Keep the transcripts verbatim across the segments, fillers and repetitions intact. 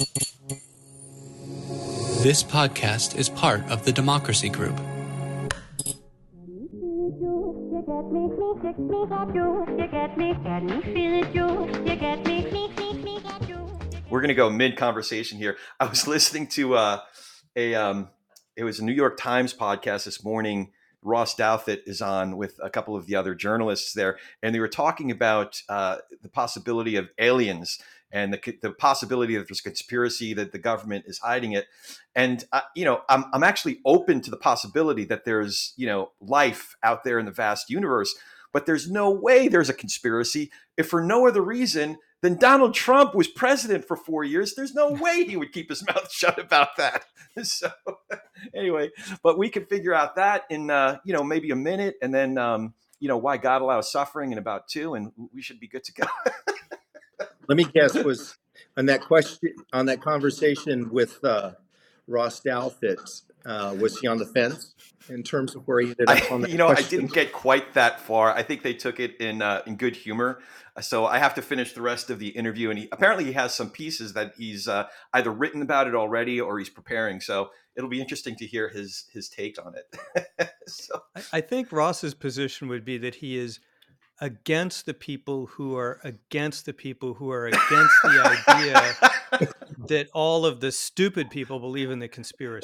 This podcast is part of the Democracy Group. We're going to go mid-conversation here. I was listening to uh, a, um, it was a New York Times podcast this morning. Ross Douthat is on with a couple of the other journalists there, and they were talking about uh, the possibility of aliens and the, the possibility that there's a conspiracy, that the government is hiding it. And, uh, you know, I'm, I'm actually open to the possibility that there's, you know, life out there in the vast universe, but there's no way there's a conspiracy if for no other reason than Donald Trump was president for four years. There's no way he would keep his mouth shut about that. So anyway, but we can figure out that in, uh, you know, maybe a minute, and then, um, you know, why God allows suffering in about two, and we should be good to go. Let me guess, was on that question, on that conversation with uh, Ross Douthat, uh, was he on the fence in terms of where he ended up I, on that you know, question? I didn't get quite that far. I think they took it in uh, in good humor. So I have to finish the rest of the interview. And he, apparently he has some pieces that he's uh, either written about it already or he's preparing. So it'll be interesting to hear his his take on it. so. I, I think Ross's position would be that he is against the people who are against the people who are against the idea that all of the stupid people believe in the conspiracy.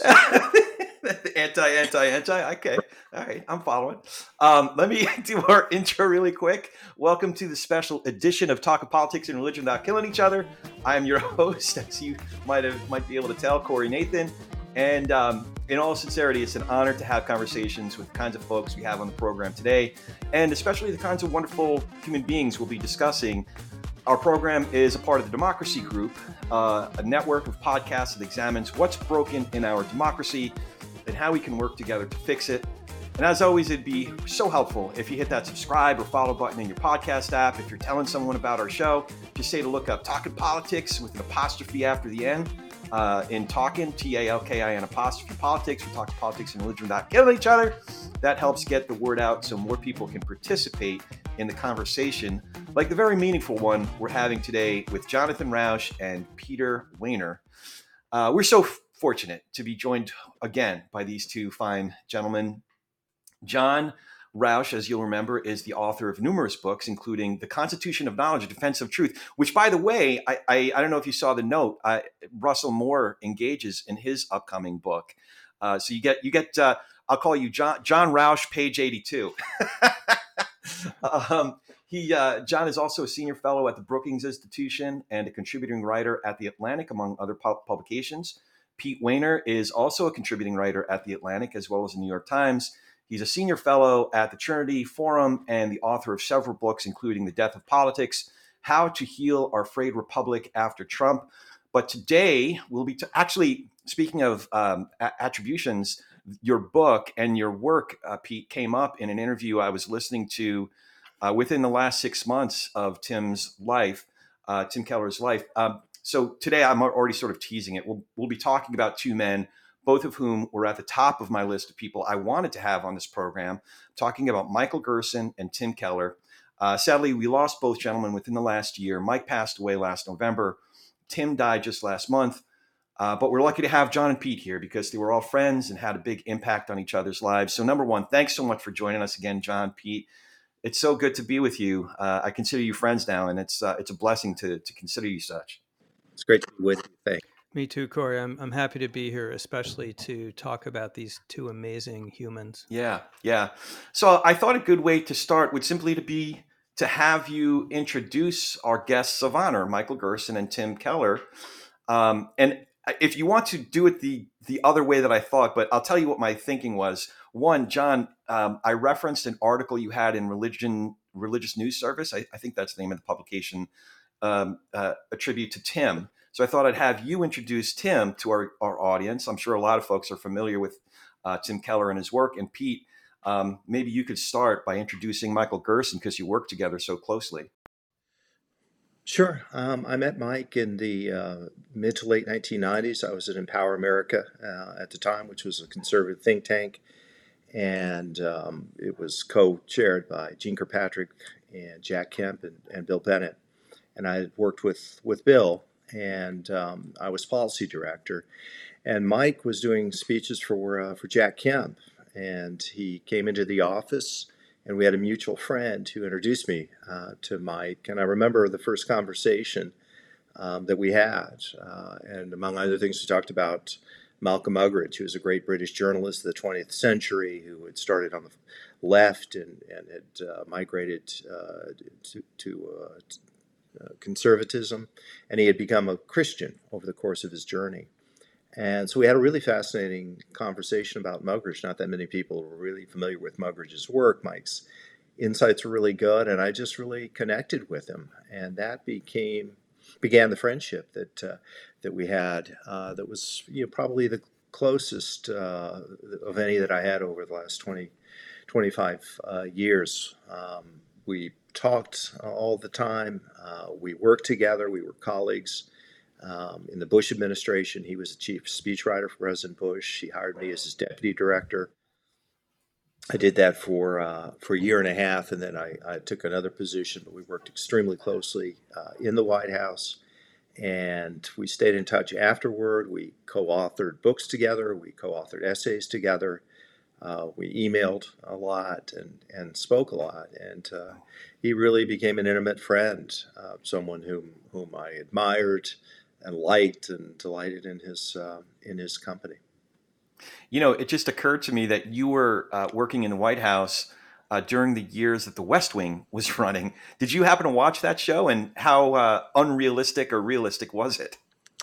anti, anti, anti. Okay. All right. I'm following. Um, let me do our intro really quick. Welcome to the special edition of Talking Politics and Religion Without Killing Each Other. I am your host, as you might have might be able to tell, Corey Nathan. And um, in all sincerity, it's an honor to have conversations with the kinds of folks we have on the program today, and especially the kinds of wonderful human beings we'll be discussing. Our program is a part of the Democracy Group, uh, a network of podcasts that examines what's broken in our democracy and how we can work together to fix it. And as always, it'd be so helpful if you hit that subscribe or follow button in your podcast app. If you're telling someone about our show, just say to look up Talking Politics with an apostrophe after the end. Uh, in Talking, T A L K I N apostrophe politics. We're talking politics and religion without killing each other. That helps get the word out so more people can participate in the conversation, like the very meaningful one we're having today with Jonathan Rauch and Peter Wehner. Uh, we're so f- fortunate to be joined again by these two fine gentlemen. John Rauch, as you'll remember, is the author of numerous books, including The Constitution of Knowledge, A Defense of Truth, which, by the way, I, I, I don't know if you saw the note, uh, Russell Moore engages in his upcoming book. Uh, so you get, you get. Uh, I'll call you John, John Rauch, page eighty-two. um, he, uh, John is also a senior fellow at the Brookings Institution and a contributing writer at The Atlantic, among other pu- publications. Pete Wehner is also a contributing writer at The Atlantic, as well as the New York Times. He's a senior fellow at the Trinity Forum and the author of several books, including The Death of Politics, How to Heal Our Frayed Republic After Trump. But today we'll be t- actually, speaking of um, a- attributions, your book and your work, uh, Pete, came up in an interview I was listening to uh, within the last six months of Tim's life, uh, Tim Keller's life. Um, so today I'm already sort of teasing it. We'll, we'll be talking about two men, both of whom were at the top of my list of people I wanted to have on this program, talking about Michael Gerson and Tim Keller. Uh, sadly, we lost both gentlemen within the last year. Mike passed away last November. Tim died just last month. Uh, but we're lucky to have John and Pete here because they were all friends and had a big impact on each other's lives. So number one, thanks so much for joining us again, John, Pete. It's so good to be with you. Uh, I consider you friends now, and it's uh, it's a blessing to to consider you such. It's great to be with you. Thanks. Me too, Corey. I'm I'm happy to be here, especially to talk about these two amazing humans. Yeah, yeah. So I thought a good way to start would simply to be to have you introduce our guests of honor, Michael Gerson and Tim Keller. Um, and if you want to do it the the other way that I thought, but I'll tell you what my thinking was. One, John, um, I referenced an article you had in Religion Religious News Service. I, I think that's the name of the publication, um, uh, a tribute to Tim. So I thought I'd have you introduce Tim to our, our audience. I'm sure a lot of folks are familiar with uh, Tim Keller and his work. And Pete, um, maybe you could start by introducing Michael Gerson because you work together so closely. Sure. Um, I met Mike in the uh, mid to late nineteen nineties. I was at Empower America uh, at the time, which was a conservative think tank. And um, it was co-chaired by Gene Kirkpatrick and Jack Kemp and, and Bill Bennett. And I had worked with, with Bill and um, I was policy director. And Mike was doing speeches for uh, for Jack Kemp, and he came into the office, and we had a mutual friend who introduced me uh, to Mike. And I remember the first conversation um, that we had, uh, and among other things, we talked about Malcolm Muggeridge, who was a great British journalist of the twentieth century, who had started on the left and, and had uh, migrated uh, to, to uh, uh, conservatism, and he had become a Christian over the course of his journey. And so we had a really fascinating conversation about Muggeridge. Not that many people were really familiar with Muggeridge's work. Mike's insights were really good, and I just really connected with him, and that became began the friendship that uh, that we had. Uh, that was, you know, probably the closest uh, of any that I had over the last twenty, twenty-five uh, years. Um, we talked all the time. Uh, we worked together. We were colleagues. Um, in the Bush administration, he was the chief speechwriter for President Bush. He hired me as his deputy director. I did that for uh, for a year and a half, and then I, I took another position. But we worked extremely closely uh, in the White House, and we stayed in touch afterward. We co-authored books together. We co-authored essays together. Uh, we emailed a lot and, and spoke a lot, and uh, he really became an intimate friend, uh, someone whom whom I admired and liked and delighted in his uh, in his company. You know, it just occurred to me that you were uh, working in the White House uh, during the years that The West Wing was running. Did you happen to watch that show, and how uh, unrealistic or realistic was it?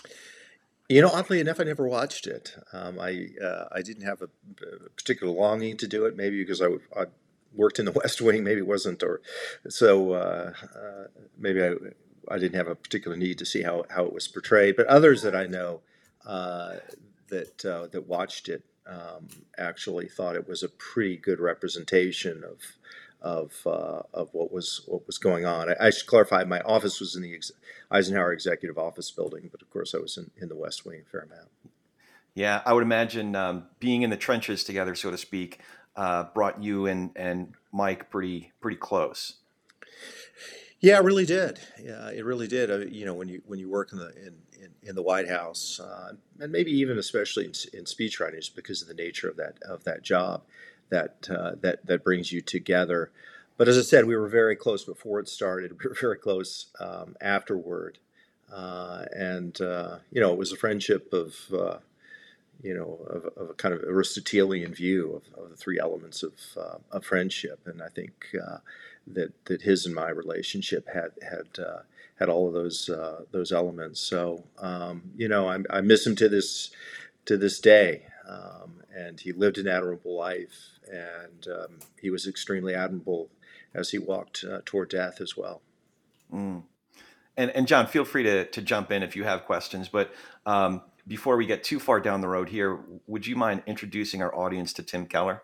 You know, oddly enough, I never watched it. Um, I uh, I didn't have a, a particular longing to do it. Maybe because I, I worked in the West Wing. Maybe it wasn't, or so uh, uh, maybe I I didn't have a particular need to see how, how it was portrayed. But others that I know uh, that uh, that watched it um, actually thought it was a pretty good representation of of uh, of what was what was going on. I, I should clarify, my office was in the ex- Eisenhower Executive Office Building, but of course I was in, in the West Wing a fair amount. Yeah, I would imagine um, being in the trenches together, so to speak, uh, brought you and and Mike pretty pretty close. Yeah, it really did. Yeah, it really did. Uh, you know, when you when you work in the in, in, in the White House, uh, and maybe even especially in, in speechwriting, just because of the nature of that of that job, that uh, that that brings you together. But as I said, we were very close before it started. We were very close um, afterward, uh, and uh, you know, it was a friendship of. Uh, you know, of, of a kind of Aristotelian view of, of the three elements of, uh, of friendship, and I think uh, that that his and my relationship had had uh, had all of those uh, those elements. So um, you know, I, I miss him to this to this day, um, and he lived an admirable life, and um, he was extremely admirable as he walked uh, toward death as well. Mm. And and John, feel free to to jump in if you have questions, but. Um, Before we get too far down the road here, would you mind introducing our audience to Tim Keller?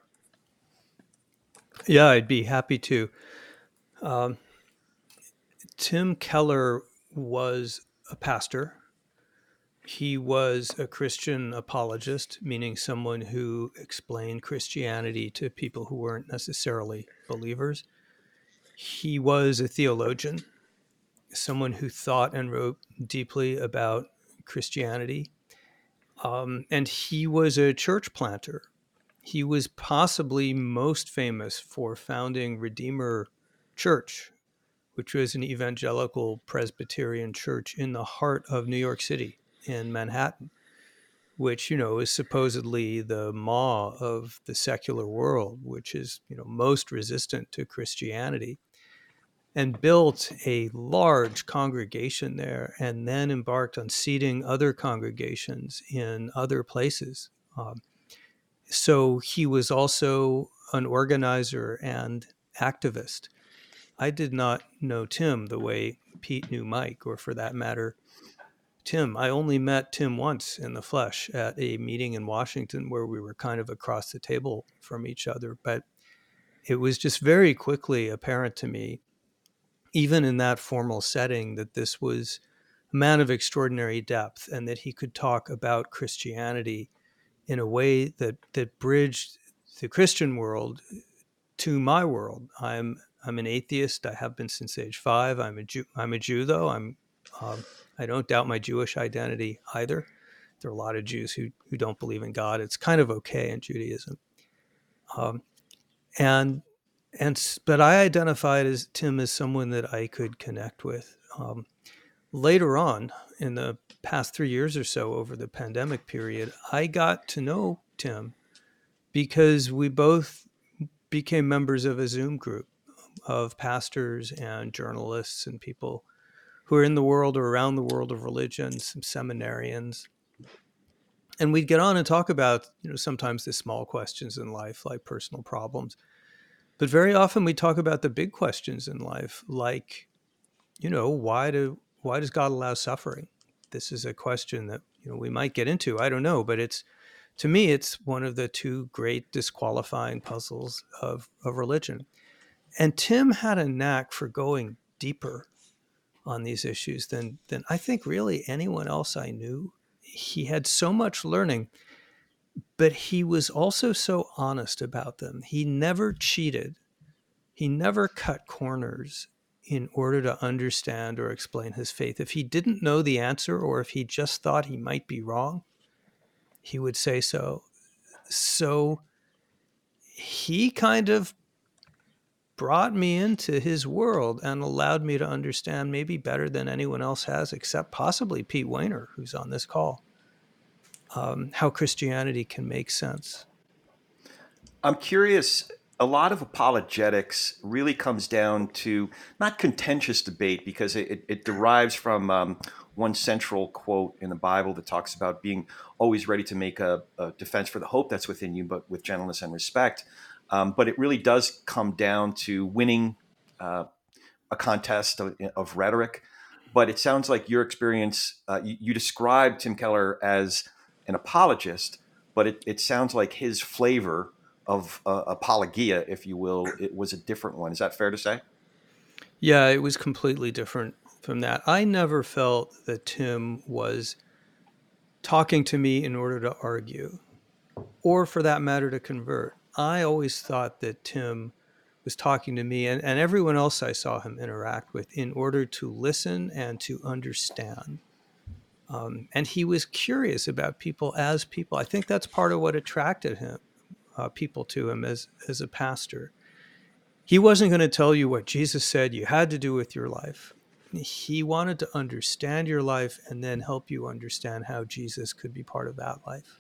Yeah, I'd be happy to. Um, Tim Keller was a pastor. He was a Christian apologist, meaning someone who explained Christianity to people who weren't necessarily believers. He was a theologian, someone who thought and wrote deeply about Christianity. Um, and he was a church planter. He was possibly most famous for founding Redeemer Church, which was an evangelical Presbyterian church in the heart of New York City in Manhattan, which, you know, is supposedly the maw of the secular world, which is, you know, most resistant to Christianity, and built a large congregation there, and then embarked on seeding other congregations in other places. Um, so he was also an organizer and activist. I did not know Tim the way Pete knew Mike, or for that matter, Tim. I only met Tim once in the flesh at a meeting in Washington where we were kind of across the table from each other. But it was just very quickly apparent to me, even in that formal setting, that this was a man of extraordinary depth, and that he could talk about Christianity in a way that that bridged the Christian world to my world. I'm I'm an atheist. I have been since age five. I'm a Jew. I'm a Jew, though. I'm Um, I don't doubt my Jewish identity either. There are a lot of Jews who, who don't believe in God. It's kind of okay in Judaism. Um, and and but I identified as Tim as someone that I could connect with. Um, later on, in the past three years or so, over the pandemic period, I got to know Tim because we both became members of a Zoom group of pastors and journalists and people who are in the world or around the world of religion, some seminarians. And we'd get on and talk about, you know, sometimes the small questions in life, like personal problems. But very often we talk about the big questions in life, like, you know, why do why does God allow suffering? This is a question that, you know, we might get into. I don't know, but it's, to me, it's one of the two great disqualifying puzzles of, of religion. And Tim had a knack for going deeper on these issues than than I think really anyone else I knew. He had so much learning, but he was also so honest about them. He never cheated. He never cut corners in order to understand or explain his faith. If he didn't know the answer, or if he just thought he might be wrong, he would say so. So he kind of brought me into his world and allowed me to understand, maybe better than anyone else has, except possibly Pete Wehner, who's on this call, um, how Christianity can make sense. I'm curious, a lot of apologetics really comes down to not contentious debate, because it, it, it derives from um, one central quote in the Bible that talks about being always ready to make a, a defense for the hope that's within you, but with gentleness and respect. Um, but it really does come down to winning uh, a contest of, of rhetoric. But it sounds like your experience, uh, you, you described Tim Keller as an apologist, but it, it sounds like his flavor of uh, apologia, if you will, it was a different one. Is that fair to say? Yeah, it was completely different from that. I never felt that Tim was talking to me in order to argue, or for that matter, to convert. I always thought that Tim was talking to me and, and everyone else I saw him interact with in order to listen and to understand. Um, and he was curious about people as people. I think that's part of what attracted him, uh, people to him as, as a pastor. He wasn't going to tell you what Jesus said you had to do with your life. He wanted to understand your life and then help you understand how Jesus could be part of that life.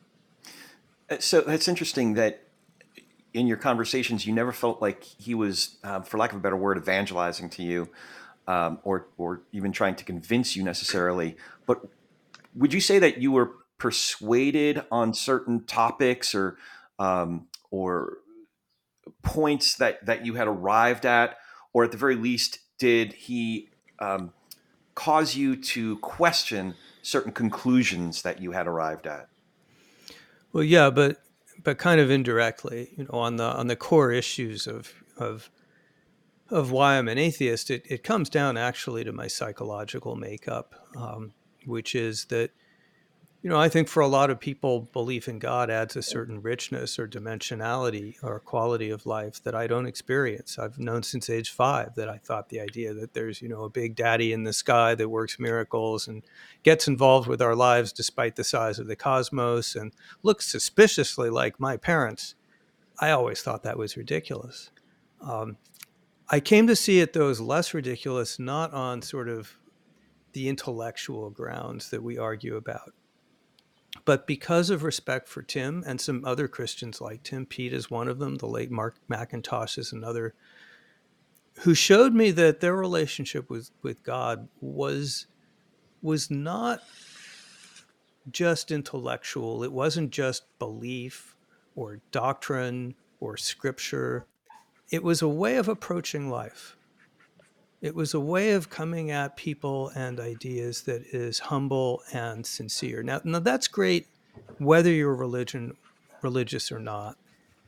So that's interesting that in your conversations, you never felt like he was, um, for lack of a better word, evangelizing to you, um, or or even trying to convince you necessarily. But would you say that you were persuaded on certain topics, or um, or points that that you had arrived at, or at the very least, did he um, cause you to question certain conclusions that you had arrived at? Well, yeah, but but kind of indirectly, you know, on the on the core issues of of of why I'm an atheist, it, it comes down actually to my psychological makeup, um, which is that, you know, I think for a lot of people, belief in God adds a certain richness or dimensionality or quality of life that I don't experience. I've known since age five that I thought the idea that there's, you know, a big daddy in the sky that works miracles and gets involved with our lives despite the size of the cosmos and looks suspiciously like my parents. I always thought that was ridiculous. Um, I came to see it, though, as less ridiculous, not on sort of the intellectual grounds that we argue about, but because of respect for Tim and some other Christians like Tim. Pete is one of them. The late Mark McIntosh is another, who showed me that their relationship with, with God was was not just intellectual. It wasn't just belief or doctrine or scripture. It was a way of approaching life. It was a way of coming at people and ideas that is humble and sincere. Now, now that's great, whether you're religion, religious or not.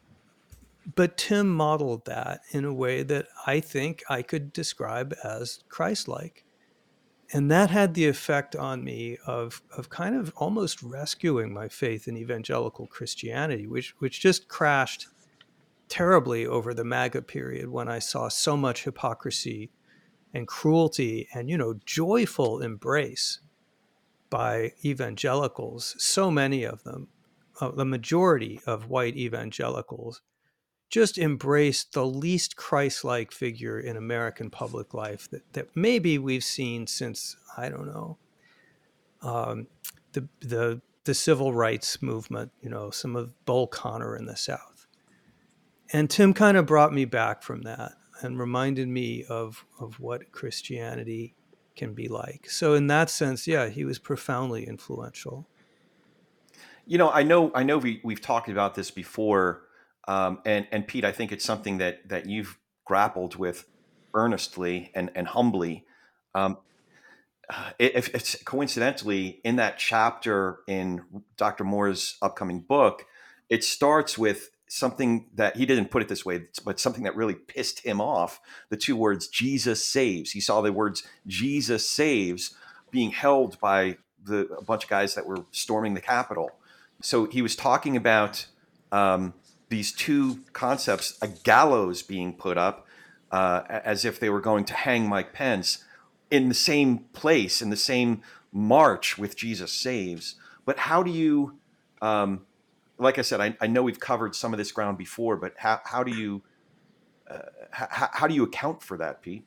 But Tim modeled that in a way that I think I could describe as Christ-like. And that had the effect on me of, of kind of almost rescuing my faith in evangelical Christianity, which, which just crashed terribly over the MAGA period when I saw so much hypocrisy and cruelty and, you know, joyful embrace by evangelicals, so many of them, uh, the majority of white evangelicals, just embraced the least Christ-like figure in American public life that, that maybe we've seen since, I don't know, um, the, the, the civil rights movement, you know, some of Bull Connor in the South. And Tim kind of brought me back from that and reminded me of, of what Christianity can be like. So in that sense, yeah, he was profoundly influential. You know, I know, I know we, we've talked about this before. Um, and, and Pete, I think it's something that, that you've grappled with earnestly and, and humbly. Um, if it's coincidentally in that chapter in Doctor Moore's upcoming book, it starts with something that he didn't put it this way, but something that really pissed him off. The two words "Jesus saves." He saw the words "Jesus saves" being held by the a bunch of guys that were storming the Capitol. So he was talking about um, these two concepts: a gallows being put up, uh, as if they were going to hang Mike Pence, in the same place, in the same march with Jesus saves. But how do you, um, like I said, I, I know we've covered some of this ground before, but how, how do you, uh, how, how do you account for that, Pete?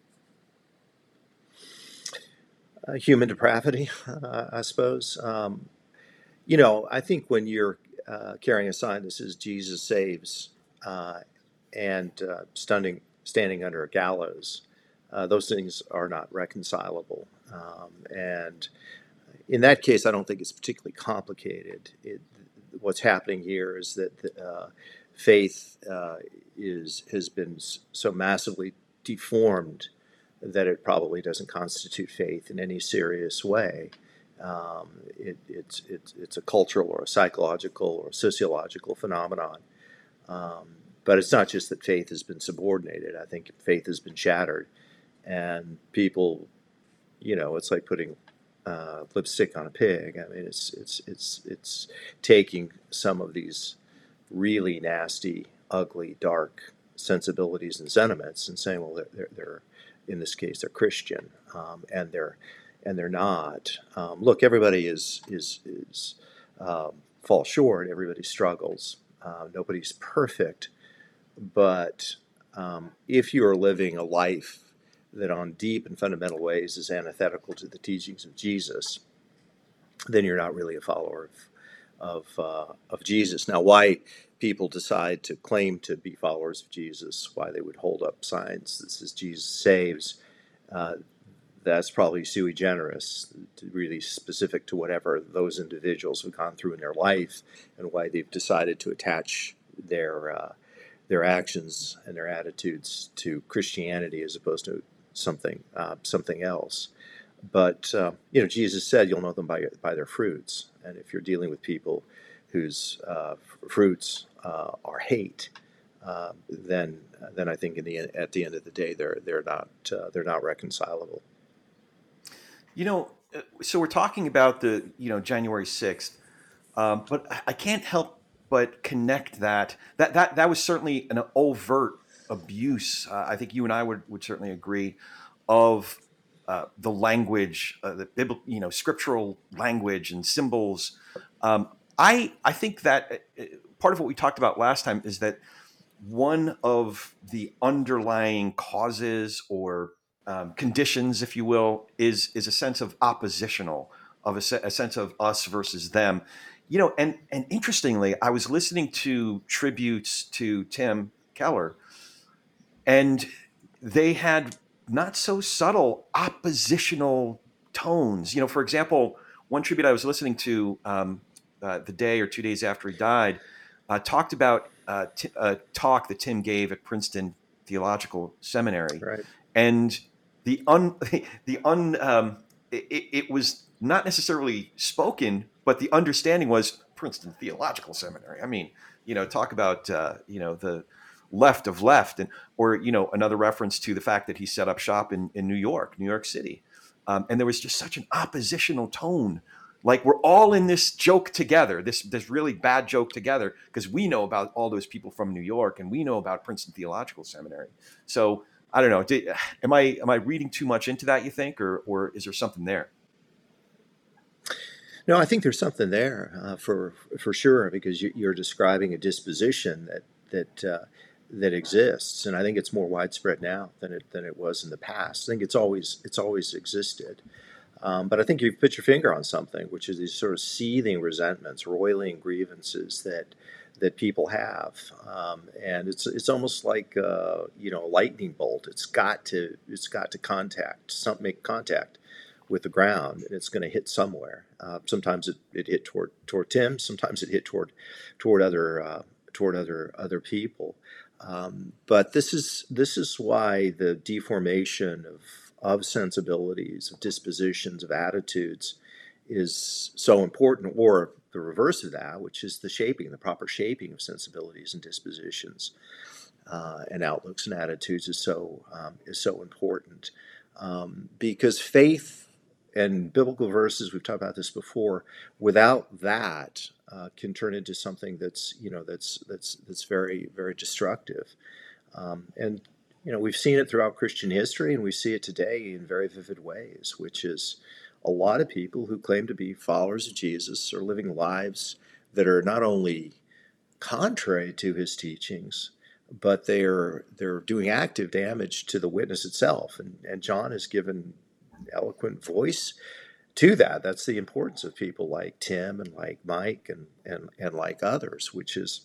Uh, human depravity, uh, I suppose. Um, you know, I think when you're uh, carrying a sign that says Jesus saves uh, and uh, standing, standing under a gallows, Uh, those things are not reconcilable. Um, and in that case, I don't think it's particularly complicated. It, what's happening here is that the, uh, faith uh, is has been so massively deformed that it probably doesn't constitute faith in any serious way. Um, it, it's, it's, it's a cultural or a psychological or sociological phenomenon. Um, but it's not just that faith has been subordinated. I think faith has been shattered. And people, you know, it's like putting uh, lipstick on a pig. I mean, it's it's it's it's taking some of these really nasty, ugly, dark sensibilities and sentiments and saying, well, they're, they're, they're in this case they're Christian, um, and they're and they're not. Um, look, everybody is is is um, falls short. Everybody struggles. Uh, nobody's perfect, but um, if you are living a life that on deep and fundamental ways is antithetical to the teachings of Jesus, then you're not really a follower of of, uh, of Jesus. Now, why people decide to claim to be followers of Jesus, why they would hold up signs that says Jesus saves, uh, that's probably sui generis, really specific to whatever those individuals have gone through in their life and why they've decided to attach their uh, their actions and their attitudes to Christianity as opposed to something uh, something else. But uh, you know, Jesus said, "You'll know them by by their fruits." And if you're dealing with people whose uh, fruits uh, are hate, uh, then then I think in the at the end of the day, they're they're not uh, they're not reconcilable. You know, so we're talking about the you know January sixth, um, but I can't help but connect that that that that was certainly an overt abuse. Uh, I think you and I would, would certainly agree of uh, the language, uh, the biblical, you know, scriptural language and symbols. Um, I I think that uh, part of what we talked about last time is that one of the underlying causes or um, conditions, if you will, is is a sense of oppositional, of a, se- a sense of us versus them. You know, and and interestingly, I was listening to tributes to Tim Keller, and they had not so subtle oppositional tones. You know, for example, one tribute I was listening to um, uh, the day or two days after he died uh, talked about uh, t- a talk that Tim gave at Princeton Theological Seminary, Right. and the un the un um, it, it was not necessarily spoken, but the understanding was Princeton Theological Seminary. I mean, you know, talk about uh, you know the left of left, and or you know another reference to the fact that he set up shop in, in New York, New York City, um, and there was just such an oppositional tone, like we're all in this joke together, this this really bad joke together, because we know about all those people from New York and we know about Princeton Theological Seminary. So I don't know. Did, am I am I reading too much into that, you think, or or is there something there? No, I think there's something there uh, for for sure, because you, you're describing a disposition that that uh, that exists, and I think it's more widespread now than it than it was in the past. I think it's always it's always existed, um, but I think you've put your finger on something, which is these sort of seething resentments, roiling grievances that that people have, um, and it's it's almost like uh, you know a lightning bolt. It's got to it's got to contact some make contact with the ground, and it's going to hit somewhere. Uh, sometimes it, it hit toward toward Tim. Sometimes it hit toward toward other uh, toward other other people. Um, but this is this is why the deformation of of sensibilities, of dispositions, of attitudes is so important, or the reverse of that, which is the shaping, the proper shaping of sensibilities and dispositions uh, and outlooks and attitudes is so um, is so important, um, because faith and biblical verses, we've talked about this before, without that uh, can turn into something that's you know that's that's that's very very destructive, um, and you know we've seen it throughout Christian history, and we see it today in very vivid ways, which is a lot of people who claim to be followers of Jesus are living lives that are not only contrary to his teachings, but they're they're doing active damage to the witness itself, and and John has given eloquent voice to that. That's the importance of people like Tim and like Mike and and, and like others, which is,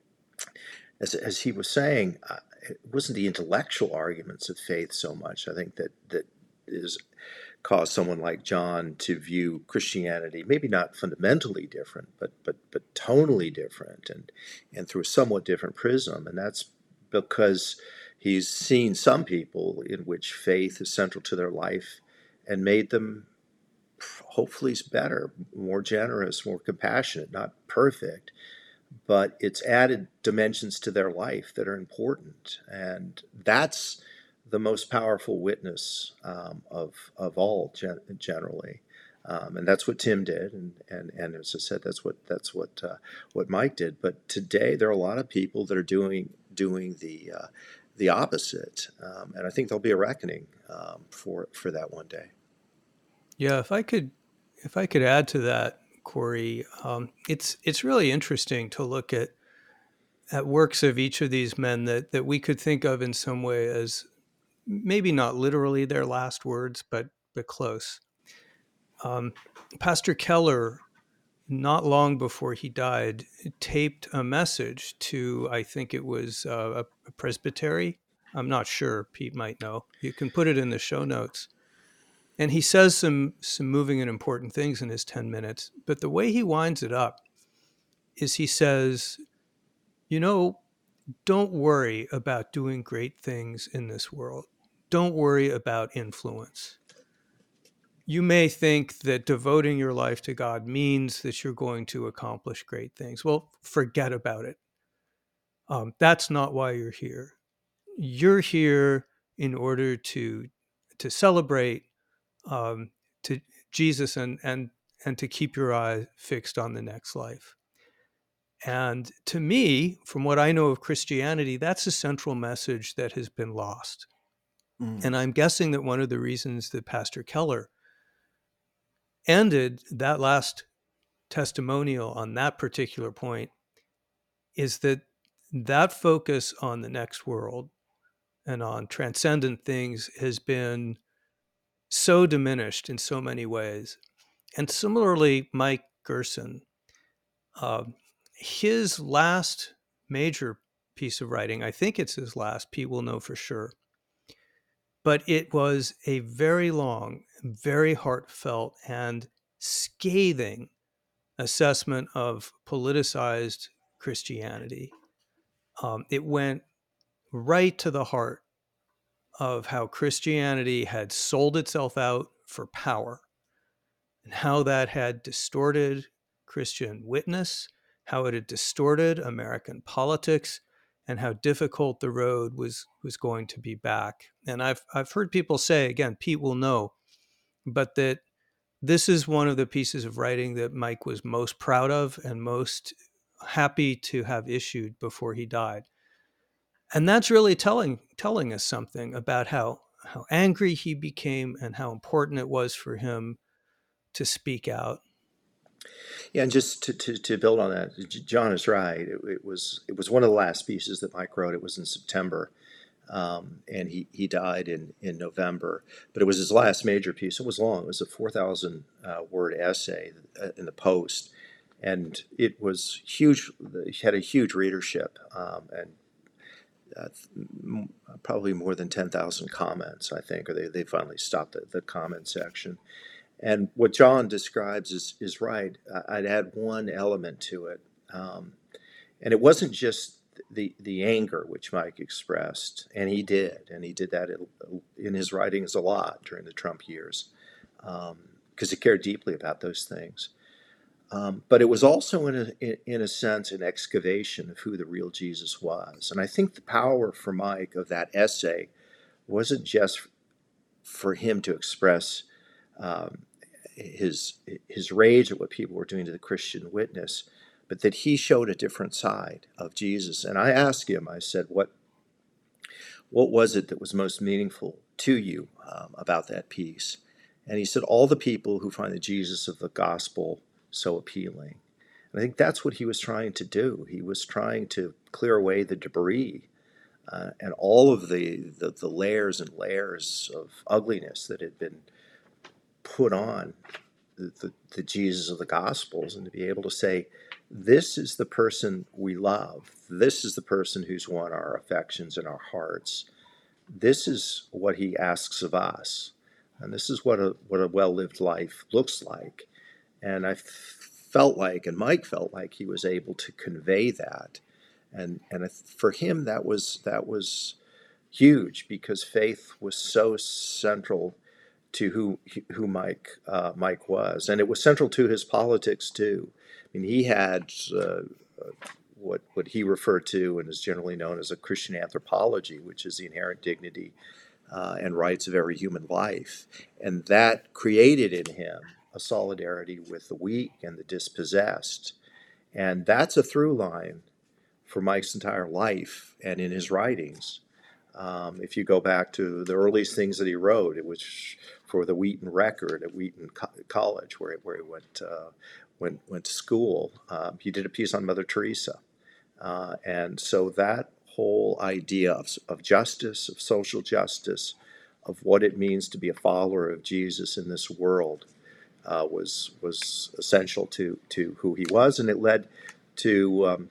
as, as he was saying, uh, it wasn't the intellectual arguments of faith so much. I think that that is caused someone like John to view Christianity maybe not fundamentally different, but but but tonally different, and and through a somewhat different prism. And that's because he's seen some people in which faith is central to their life and made them hopefully better, more generous, more compassionate, not perfect, but it's added dimensions to their life that are important. And that's the most powerful witness um, of of all gen- generally. Um, and that's what Tim did, and, and, and as I said, that's what that's what uh, what Mike did. But today there are a lot of people that are doing doing the uh, the opposite, um, and I think there'll be a reckoning um, for for that one day. Yeah, if I could, if I could add to that, Corey, um, it's it's really interesting to look at at works of each of these men that that we could think of in some way as maybe not literally their last words, but but close. Um, Pastor Keller, not long before he died, taped a message to, I think it was uh, a, a presbytery. I'm not sure. Pete might know. You can put it in the show notes. And he says some some moving and important things in his ten minutes. But the way he winds it up is he says, you know, don't worry about doing great things in this world. Don't worry about influence. You may think that devoting your life to God means that you're going to accomplish great things. Well, forget about it. Um, that's not why you're here. You're here in order to to celebrate um, to Jesus and and and to keep your eye fixed on the next life. And to me, from what I know of Christianity, that's a central message that has been lost. Mm. And I'm guessing that one of the reasons that Pastor Keller ended that last testimonial on that particular point is that that focus on the next world and on transcendent things has been so diminished in so many ways. And similarly, Mike Gerson, uh, his last major piece of writing, I think it's his last, Pete will know for sure, but it was a very long, very heartfelt and scathing assessment of politicized Christianity. Um, it went right to the heart of how Christianity had sold itself out for power and how that had distorted Christian witness, how it had distorted American politics, and how difficult the road was was going to be back. And I've I've heard people say, again, Pete will know, but that this is one of the pieces of writing that Mike was most proud of and most happy to have issued before he died. And that's really telling telling us something about how how angry he became and how important it was for him to speak out. Yeah, and just to, to, to build on that, J- John is right. It, it was it was one of the last pieces that Mike wrote. It was in September, um, and he, he died in, in November. But it was his last major piece. It was long. It was a four thousand uh, word essay uh, in the Post, and it was huge. It had a huge readership, um, and uh, m- probably more than ten thousand comments, I think, or they, they finally stopped the, the comment section. And what John describes is, is right. I- I'd add one element to it. Um, and it wasn't just the, the anger which Mike expressed, and he did, and he did that in, in his writings a lot during the Trump years, because um, he cared deeply about those things. Um, but it was also, in a, in, in a sense, an excavation of who the real Jesus was. And I think the power for Mike of that essay wasn't just for him to express um, his his rage at what people were doing to the Christian witness, but that he showed a different side of Jesus. And I asked him, I said, "What what was it that was most meaningful to you um, about that piece?" And he said, "All the people who find the Jesus of the gospel so appealing." And I think that's what he was trying to do. He was trying to clear away the debris uh, and all of the, the the layers and layers of ugliness that had been put on the, the, the Jesus of the Gospels, and to be able to say, this is the person we love. This is the person who's won our affections and our hearts. This is what he asks of us. And this is what a, what a well-lived life looks like. And I felt like, and Mike felt like, he was able to convey that. And, and for him, that was, that was huge, because faith was so central to who who Mike uh, Mike was, and it was central to his politics too. I mean, he had uh, what what he referred to and is generally known as a Christian anthropology, which is the inherent dignity uh, and rights of every human life, and that created in him a solidarity with the weak and the dispossessed, and that's a through line for Mike's entire life and in his writings. Um, if you go back to the earliest things that he wrote, it was for the Wheaton Record at Wheaton Co- College, where, where he went, uh, went went to school. Um, he did a piece on Mother Teresa, uh, and so that whole idea of, of justice, of social justice, of what it means to be a follower of Jesus in this world, uh, was was essential to to who he was, and it led to um,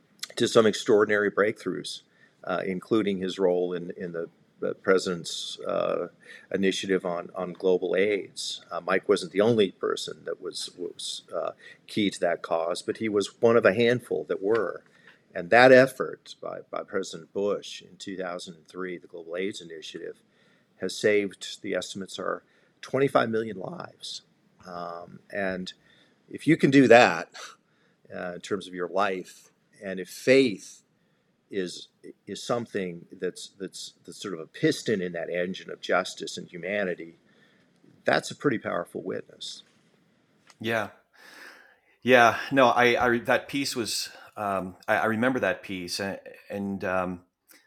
to some extraordinary breakthroughs, uh, including his role in, in the, the president's uh, initiative on, on global AIDS. Uh, Mike wasn't the only person that was, was uh, key to that cause, but he was one of a handful that were. And that effort by, by President Bush in two thousand three, the Global AIDS Initiative, has saved, the estimates are, twenty-five million lives. Um, and if you can do that uh, in terms of your life, and if faith is is something that's that's that's sort of a piston in that engine of justice and humanity, that's a pretty powerful witness. Yeah. Yeah. No, I, I that piece was, um, I, I remember that piece, and, and um,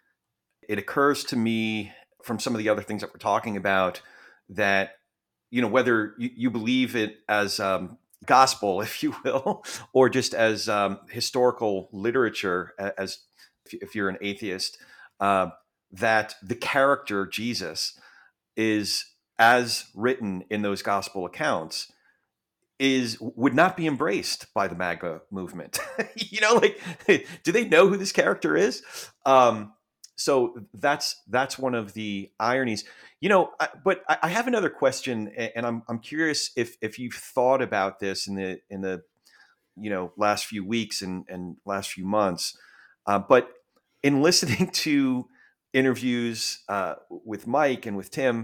it occurs to me from some of the other things that we're talking about that, you know, whether you, you believe it as um, gospel, if you will, or just as um, historical literature, a- as if, if you're an atheist, uh, that the character Jesus is as written in those gospel accounts is would not be embraced by the MAGA movement. You know, like, do they know who this character is? Um, so that's that's one of the ironies. You know, I, but I, I have another question, a- and I'm I'm curious if if you've thought about this in the in the you know last few weeks and and last few months. Uh, but in listening to interviews uh, with Mike and with Tim,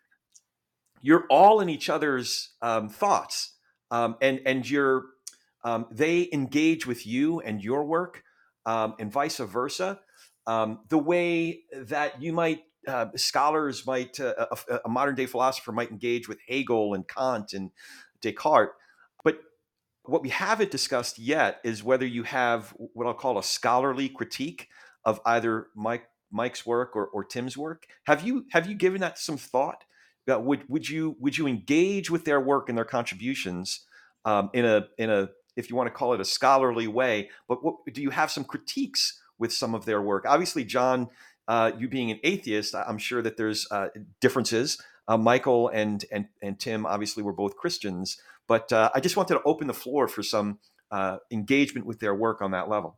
you're all in each other's um, thoughts, um, and and you're um, they engage with you and your work, um, and vice versa. Um, the way that you might uh, scholars might uh, a, a modern day philosopher might engage with Hegel and Kant and Descartes, but what we haven't discussed yet is whether you have what I'll call a scholarly critique of either Mike Mike's work or, or Tim's work. Have you have you given that some thought? Uh, would would you would you engage with their work and their contributions um, in a in a if you want to call it a scholarly way? But what, do you have some critiques with some of their work? Obviously, John, uh, you being an atheist, I'm sure that there's uh, differences. Uh, Michael and and and Tim obviously were both Christians, but uh, I just wanted to open the floor for some uh, engagement with their work on that level.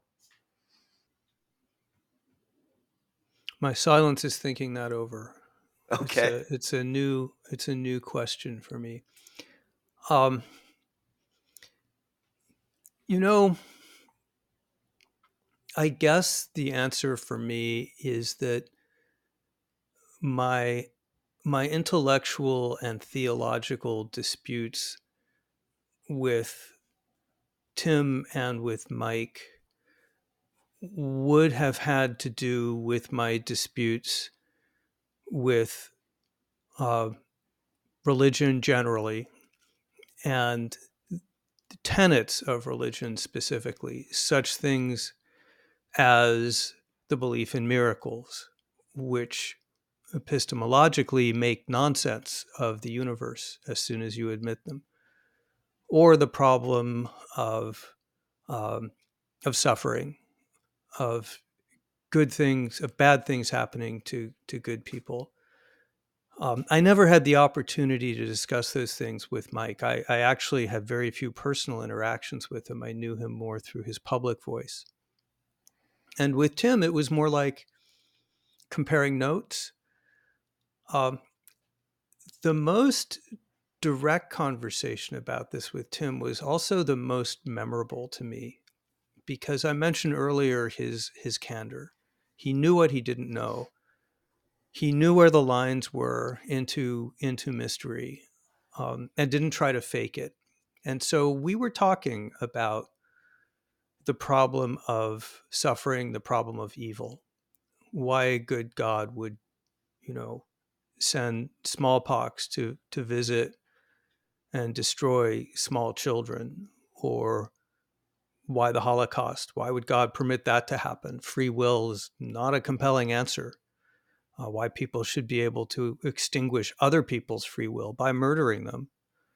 My silence is thinking that over. Okay. It's a, it's a new it's a new question for me. Um, you know, I guess the answer for me is that my my intellectual and theological disputes with Tim and with Mike would have had to do with my disputes with uh, religion generally and the tenets of religion specifically, such things as the belief in miracles, which epistemologically make nonsense of the universe as soon as you admit them, or the problem of um, of suffering, of good things, of bad things happening to to good people. Um, I never had the opportunity to discuss those things with Mike. I, I actually had very few personal interactions with him. I knew him more through his public voice. And with Tim, it was more like comparing notes. Um, the most direct conversation about this with Tim was also the most memorable to me, because I mentioned earlier his his candor. He knew what he didn't know. He knew where the lines were into into mystery, um, and didn't try to fake it. And so we were talking about the problem of suffering, the problem of evil, why a good God would, you know, send smallpox to to visit and destroy small children, or why the Holocaust? Why would God permit that to happen? Free will is not a compelling answer. Uh, why people should be able to extinguish other people's free will by murdering them.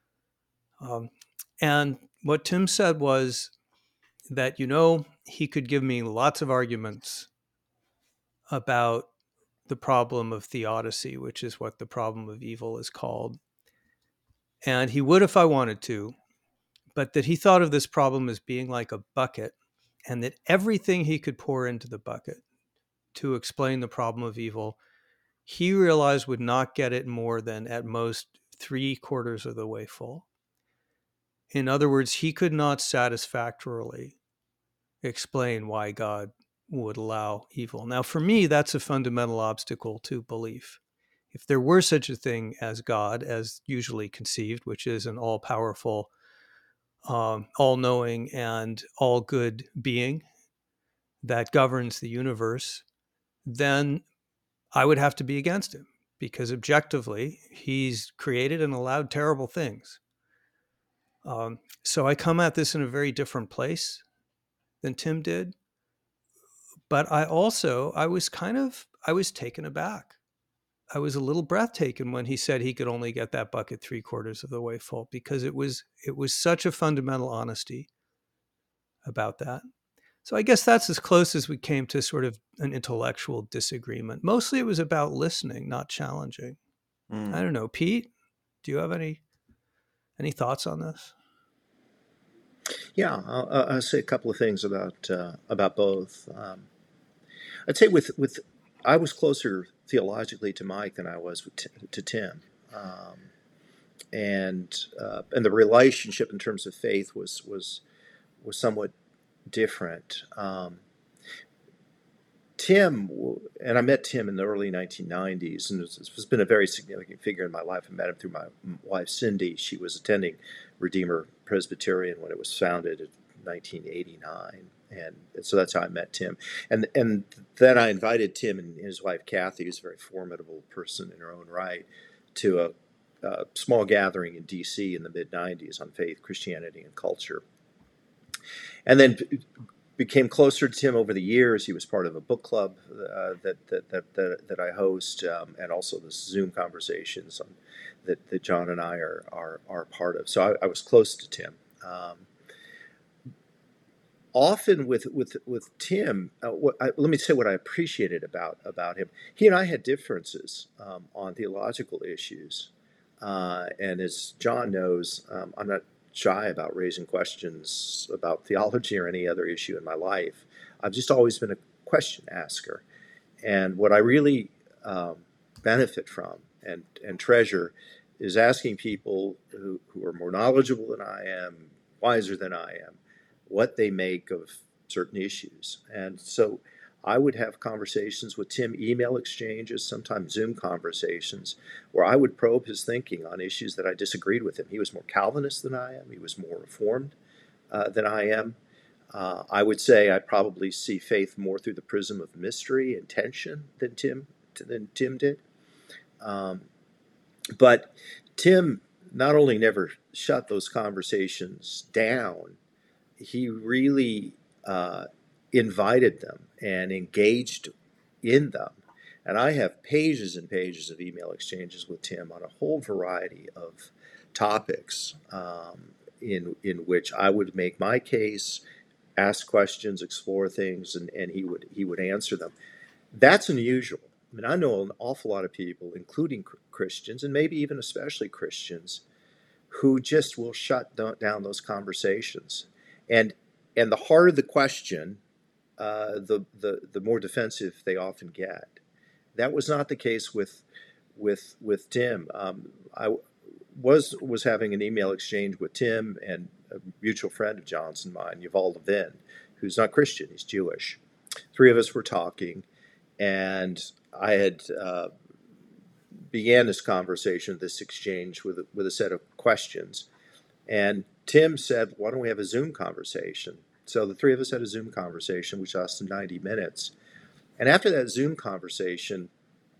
Um, and what Tim said was that, you know, he could give me lots of arguments about the problem of theodicy, which is what the problem of evil is called. And he would if I wanted to, but that he thought of this problem as being like a bucket, and that everything he could pour into the bucket to explain the problem of evil, he realized would not get it more than at most three quarters of the way full. In other words, he could not satisfactorily explain why God would allow evil. Now, for me, that's a fundamental obstacle to belief. If there were such a thing as God, as usually conceived, which is an all-powerful, um, all-knowing, and all-good being that governs the universe, then I would have to be against him, because objectively, he's created and allowed terrible things. Um, so I come at this in a very different place than Tim did. But I also, I was kind of, I was taken aback. I was a little breathtaken when he said he could only get that bucket three quarters of the way full, because it was, it was such a fundamental honesty about that. So I guess that's as close as we came to sort of an intellectual disagreement. Mostly it was about listening, not challenging. Mm. I don't know, Pete, do you have any any thoughts on this? Yeah, I'll, I'll say a couple of things about uh, about both. Um, I'd say with with I was closer theologically to Mike than I was with t- to Tim, um, and uh, and the relationship in terms of faith was was was somewhat different. Um, Tim, and I met Tim in the early nineteen nineties, and it's, it's been a very significant figure in my life. I met him through my wife, Cindy. She was attending Redeemer Presbyterian when it was founded in nineteen eighty-nine, and so that's how I met Tim. And and then I invited Tim and his wife, Kathy, who's a very formidable person in her own right, to a, a small gathering in D C in the mid nineties on faith, Christianity, and culture. And then became closer to Tim over the years. He was part of a book club uh, that, that, that, that, that I host, um, and also the Zoom conversations on, that, that John and I are, are, are part of. So I, I was close to Tim. Um, often with, with, with Tim, uh, what I, let me say what I appreciated about, about him. He and I had differences um, on theological issues. Uh, and as John knows, um, I'm not shy about raising questions about theology or any other issue in my life. I've just always been a question asker. And what I really um, benefit from and, and treasure is asking people who, who are more knowledgeable than I am, wiser than I am, what they make of certain issues. And so I would have conversations with Tim, email exchanges, sometimes Zoom conversations, where I would probe his thinking on issues that I disagreed with him. He was more Calvinist than I am. He was more Reformed uh, than I am. Uh, I would say I probably see faith more through the prism of mystery and tension than Tim than Tim did. Um, but Tim not only never shut those conversations down, he really uh, invited them and engaged in them. And I have pages and pages of email exchanges with Tim on a whole variety of topics um, in in which I would make my case, ask questions, explore things, and, and he would he would answer them. That's unusual. I mean, I know an awful lot of people, including Christians, and maybe even especially Christians, who just will shut down those conversations. And and the harder the question, uh, the, the the more defensive they often get. That was not the case with with with Tim. Um, I was was having an email exchange with Tim and a mutual friend of John's and mine, Yuval Levin, who's not Christian, he's Jewish. Three of us were talking, and I had uh, began this conversation, this exchange with a, with a set of questions. And Tim said, why don't we have a Zoom conversation? So the three of us had a Zoom conversation, which lasted ninety minutes. And after that Zoom conversation,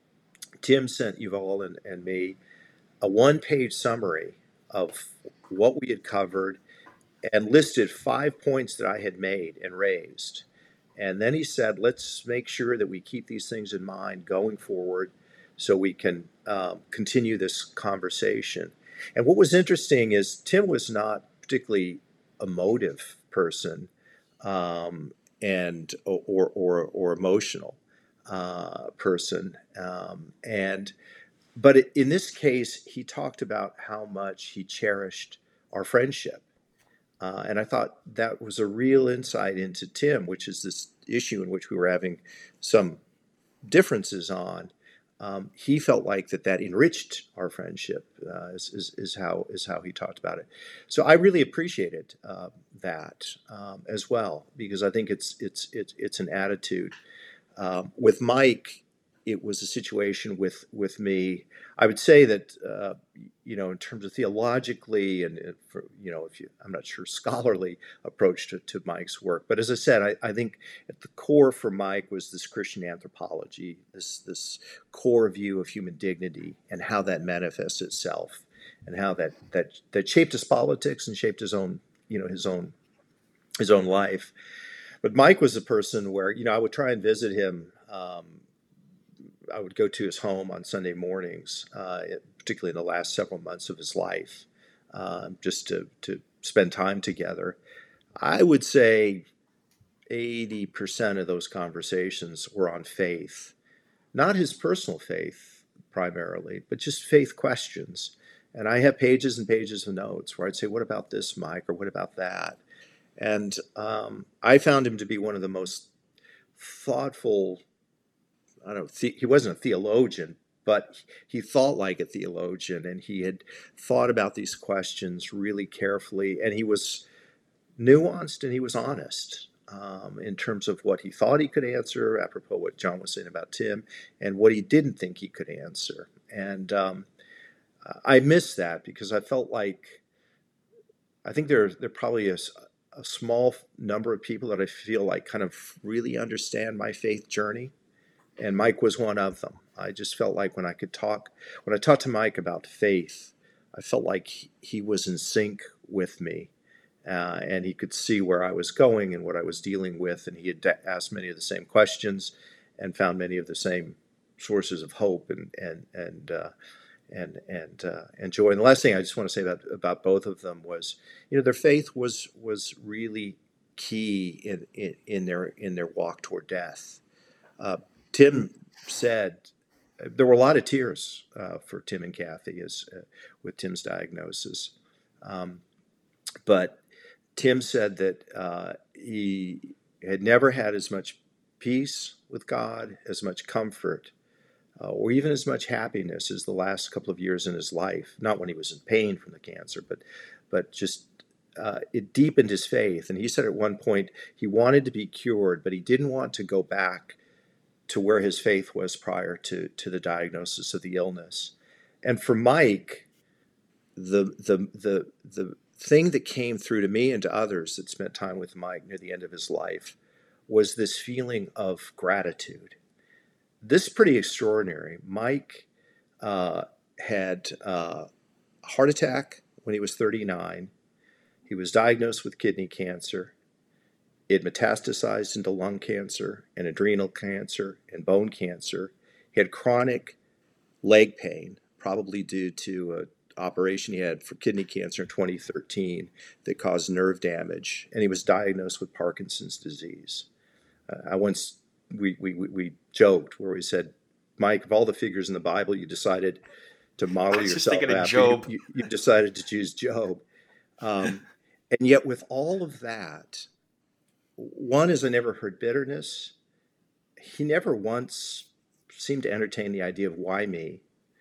Tim sent Yuval and, and me a one-page summary of what we had covered and listed five points that I had made and raised. And then he said, let's make sure that we keep these things in mind going forward so we can um, continue this conversation. And what was interesting is Tim was not particularly emotive person um, and or or or emotional uh, person, um, and but in this case, he talked about how much he cherished our friendship, uh, and I thought that was a real insight into Tim, which is this issue in which we were having some differences on. Um, he felt like that that enriched our friendship uh, is, is, is how is how he talked about it. So I really appreciated uh, that um, as well, because I think it's it's it's it's an attitude. Um, with Mike, it was a situation with with me. I would say that uh, you know, in terms of theologically and uh, for, you know, if you, I'm not sure scholarly approach to, to Mike's work, but as I said, I, I think at the core for Mike was this Christian anthropology, this this core view of human dignity and how that manifests itself, and how that that that shaped his politics and shaped his own you know his own his own life. But Mike was a person where you know I would try and visit him. Um, I would go to his home on Sunday mornings, uh, particularly in the last several months of his life, uh, just to, to spend time together. I would say eighty percent of those conversations were on faith, not his personal faith primarily, but just faith questions. And I have pages and pages of notes where I'd say, what about this, Mike, or what about that? And um, I found him to be one of the most thoughtful, I don't know, the, he wasn't a theologian, but he thought like a theologian, and he had thought about these questions really carefully, and he was nuanced and he was honest um, in terms of what he thought he could answer, apropos what John was saying about Tim, and what he didn't think he could answer. And um, I miss that because I felt like, I think there, there probably is a small number of people that I feel like kind of really understand my faith journey. And Mike was one of them. I just felt like when I could talk, when I talked to Mike about faith, I felt like he was in sync with me. uh, and he could see where I was going and what I was dealing with, and he had da- asked many of the same questions and found many of the same sources of hope and and and uh, and and uh, and joy. And the last thing I just want to say about about both of them was, you know, their faith was was really key in in, in their in their walk toward death. Uh, Tim said there were a lot of tears uh, for Tim and Kathy as uh, with Tim's diagnosis, um, but Tim said that uh, he had never had as much peace with God, as much comfort, uh, or even as much happiness as the last couple of years in his life. Not when he was in pain from the cancer, but but just uh, it deepened his faith. And he said at one point he wanted to be cured, but he didn't want to go back to where his faith was prior to to the diagnosis of the illness. And for Mike, the the the the thing that came through to me and to others that spent time with Mike near the end of his life was this feeling of gratitude. This is pretty extraordinary. Mike uh, had uh, a heart attack when he was thirty-nine. He was diagnosed with kidney cancer. It metastasized into lung cancer and adrenal cancer and bone cancer. He had chronic leg pain, probably due to an operation he had for kidney cancer in twenty thirteen that caused nerve damage. And he was diagnosed with Parkinson's disease. Uh, I once, we, we, we joked where we said, Mike, of all the figures in the Bible, you decided to model yourself after. Job. You, you, you decided to choose Job. Um, and yet with all of that, one is I never heard bitterness. He never once seemed to entertain the idea of why me.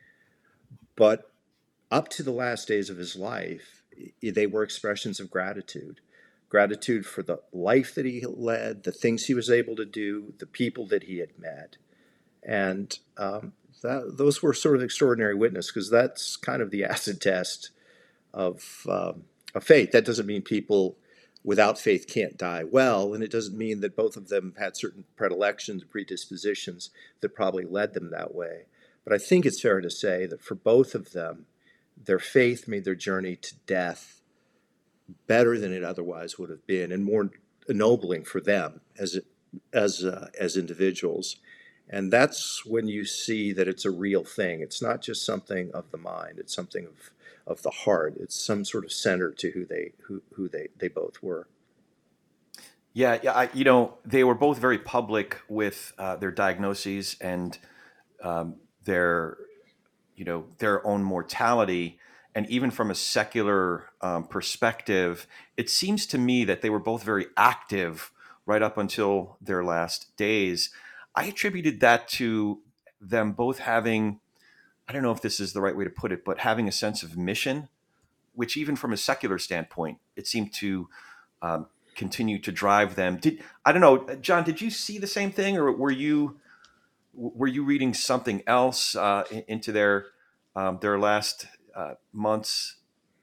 But up to the last days of his life, they were expressions of gratitude. Gratitude for the life that he led, the things he was able to do, the people that he had met. And um, that, those were sort of extraordinary witness, because that's kind of the acid test of, um, of faith. That doesn't mean people without faith can't die well, and it doesn't mean that both of them had certain predilections, predispositions that probably led them that way. But I think it's fair to say that for both of them, their faith made their journey to death better than it otherwise would have been, and more ennobling for them as as uh, as individuals. And that's when you see that it's a real thing. It's not just something of the mind. It's something of of the heart. It's some sort of center to who they who who they they both were. Yeah, yeah. I, you know, they were both very public with uh, their diagnoses and um, their, you know, their own mortality. And even from a secular um, perspective, it seems to me that they were both very active right up until their last days. I attributed that to them both having, I don't know if this is the right way to put it, but having a sense of mission, which even from a secular standpoint, it seemed to um, continue to drive them. Did I don't know, John, did you see the same thing, or were you were you reading something else uh, into their um, their last uh, months?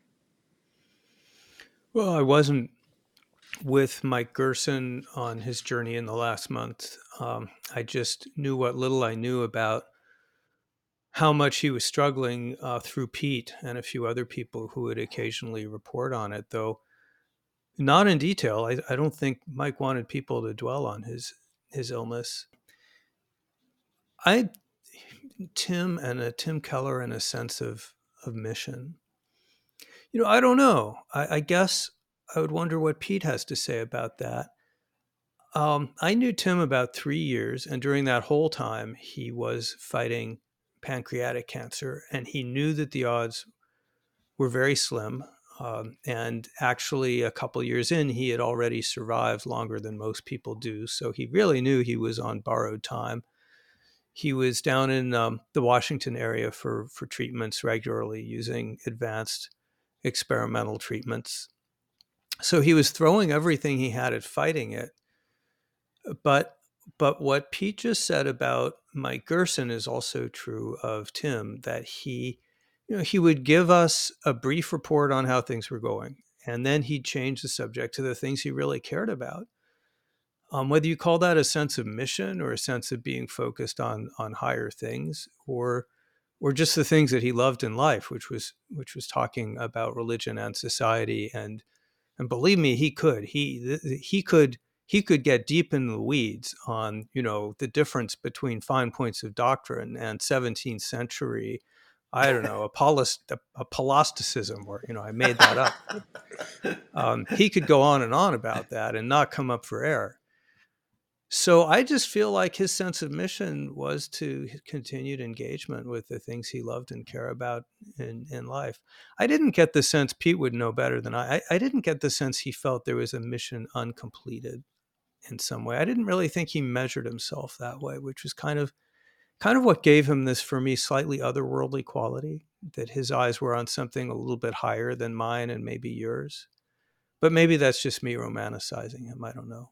Well, I wasn't with Mike Gerson on his journey in the last month. Um, I just knew what little I knew about how much he was struggling uh, through Pete and a few other people who would occasionally report on it, though not in detail. I, I don't think Mike wanted people to dwell on his his illness. I, Tim and a Tim Keller and a sense of of mission. You know, I don't know. I, I guess I would wonder what Pete has to say about that. Um, I knew Tim about three years, and during that whole time, he was fighting pancreatic cancer, and he knew that the odds were very slim. Um, and actually, a couple years in, he had already survived longer than most people do. So he really knew he was on borrowed time. He was down in um, the Washington area for, for treatments regularly using advanced experimental treatments. So he was throwing everything he had at fighting it. But but what Pete just said about Mike Gerson is also true of Tim, that he, you know, he would give us a brief report on how things were going, and then he'd change the subject to the things he really cared about. Um, whether you call that a sense of mission or a sense of being focused on on higher things, or or just the things that he loved in life, which was which was talking about religion and society and And believe me, he could. He he could he could get deep in the weeds on, you know, the difference between fine points of doctrine and seventeenth century, I don't know, Apollos, apolasticism, or, you know, I made that up. Um, he could go on and on about that and not come up for air. So I just feel like his sense of mission was to continued engagement with the things he loved and care about in, in life. I didn't get the sense, Pete would know better than I, I, I didn't get the sense he felt there was a mission uncompleted in some way. I didn't really think he measured himself that way, which was kind of kind of what gave him this, for me, slightly otherworldly quality, that his eyes were on something a little bit higher than mine and maybe yours. But maybe that's just me romanticizing him. I don't know.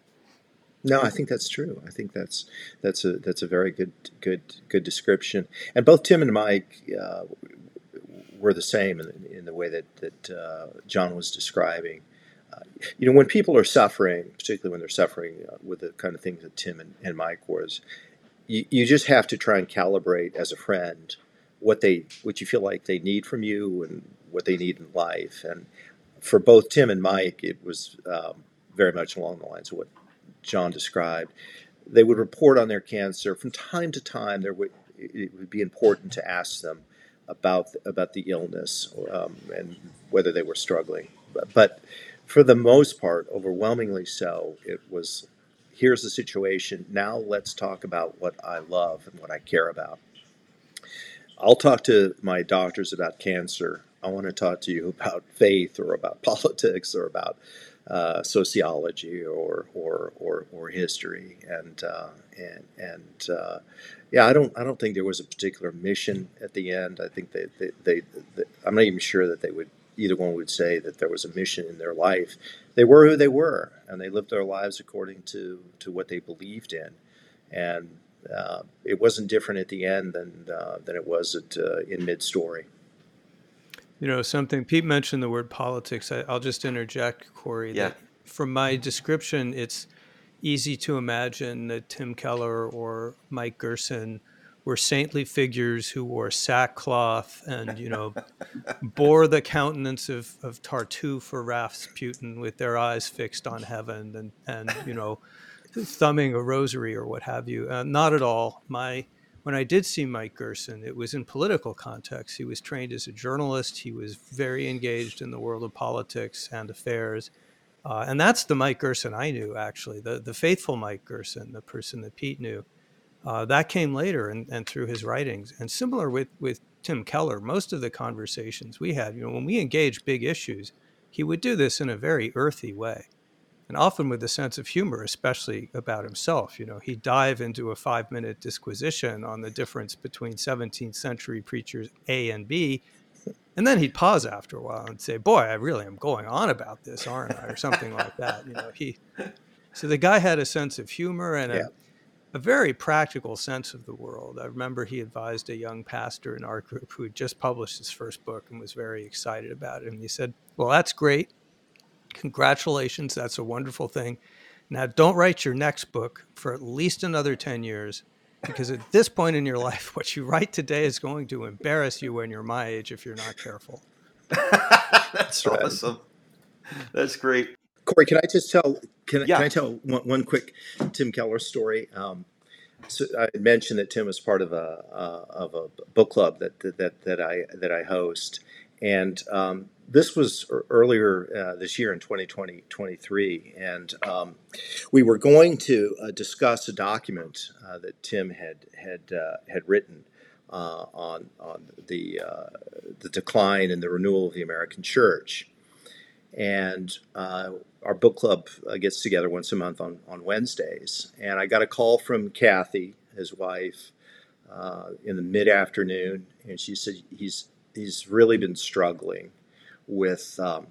No, I think that's true. I think that's that's a that's a very good good good description. And both Tim and Mike uh, were the same in, in the way that that uh, John was describing. Uh, you know, when people are suffering, particularly when they're suffering uh, with the kind of things that Tim and, and Mike was, you, you just have to try and calibrate as a friend what they what you feel like they need from you and what they need in life. And for both Tim and Mike, it was um, very much along the lines of what John described. They would report on their cancer from time to time. There would it would be important to ask them about about the illness um, and whether they were struggling. But, but for the most part, overwhelmingly so, it was, here's the situation. Now let's talk about what I love and what I care about. I'll talk to my doctors about cancer. I want to talk to you about faith or about politics or about Uh, sociology or or or, or history, and uh, and and uh, yeah, I don't I don't think there was a particular mission at the end. I think they they, they, they I'm not even sure that they would either one would say that there was a mission in their life. They were who they were, and they lived their lives according to to what they believed in, and uh, it wasn't different at the end than uh, than it was at uh, in mid story. You know, something, Pete mentioned the word politics. I, I'll just interject, Corey, Yeah. that from my description, it's easy to imagine that Tim Keller or Mike Gerson were saintly figures who wore sackcloth and, you know, bore the countenance of, of Tartuffe or Rasputin with their eyes fixed on heaven and, and you know, thumbing a rosary or what have you. Uh, not at all. My When I did see Mike Gerson, it was in political context. He was trained as a journalist. He was very engaged in the world of politics and affairs. Uh, and that's the Mike Gerson I knew, actually, the, the faithful Mike Gerson, the person that Pete knew. Uh, that came later and, and through his writings. And similar with, with Tim Keller, most of the conversations we had, you know, when we engaged big issues, he would do this in a very earthy way. And often with a sense of humor, especially about himself. You know, he'd dive into a five-minute disquisition on the difference between seventeenth century preachers A and B, and then he'd pause after a while and say, "Boy, I really am going on about this, aren't I?" or something like that. You know, he. So the guy had a sense of humor and a, Yeah. a very practical sense of the world. I remember he advised a young pastor in our group who had just published his first book and was very excited about it. And he said, "Well, that's great. Congratulations. That's a wonderful thing. Now, don't write your next book for at least another ten years, because at this point in your life, what you write today is going to embarrass you when you're my age if you're not careful." That's right. awesome. That's great. Corey, can I just tell? Can, Yeah. can I tell one, one quick Tim Keller story? Um, so I mentioned that Tim was part of a uh, of a book club that that that I that I host, and um, this was earlier uh, this year in twenty twenty, twenty-three, and um, we were going to uh, discuss a document uh, that Tim had had uh, had written uh, on on the uh, the decline and the renewal of the American church. And uh, our book club uh, gets together once a month on, on Wednesdays. And I got a call from Kathy, his wife, uh, in the mid-afternoon, and she said he's he's really been struggling with um,